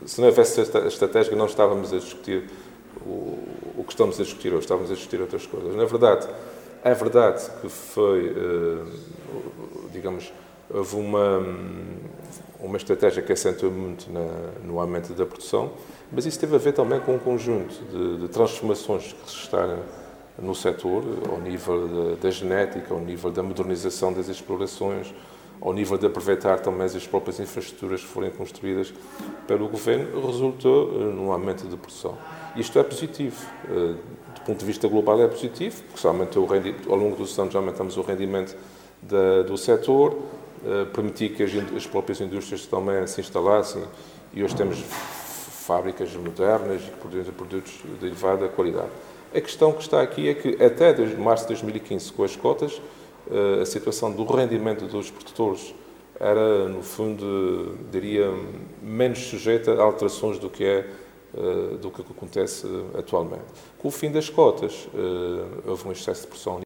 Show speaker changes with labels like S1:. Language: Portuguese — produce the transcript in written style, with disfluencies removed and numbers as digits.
S1: se não houvesse esta estratégia, não estávamos a discutir o que estamos a discutir hoje, estávamos a discutir outras coisas. Na verdade, é verdade que foi, digamos, houve uma estratégia que acentuou muito no aumento da produção, mas isso teve a ver também com um conjunto de transformações que se está no setor, ao nível da genética, ao nível da modernização das explorações, ao nível de aproveitar também as próprias infraestruturas que forem construídas pelo governo, resultou num aumento de produção. Isto é positivo. Do ponto de vista global é positivo, porque ao longo dos anos aumentamos o rendimento do setor, permitir que as próprias indústrias também se instalassem, e hoje temos fábricas modernas e que produzem produtos de elevada qualidade. A questão que está aqui é que até março de 2015, com as cotas, a situação do rendimento dos produtores era, no fundo, diria, menos sujeita a alterações do que acontece atualmente. Com o fim das cotas, houve um excesso de pressão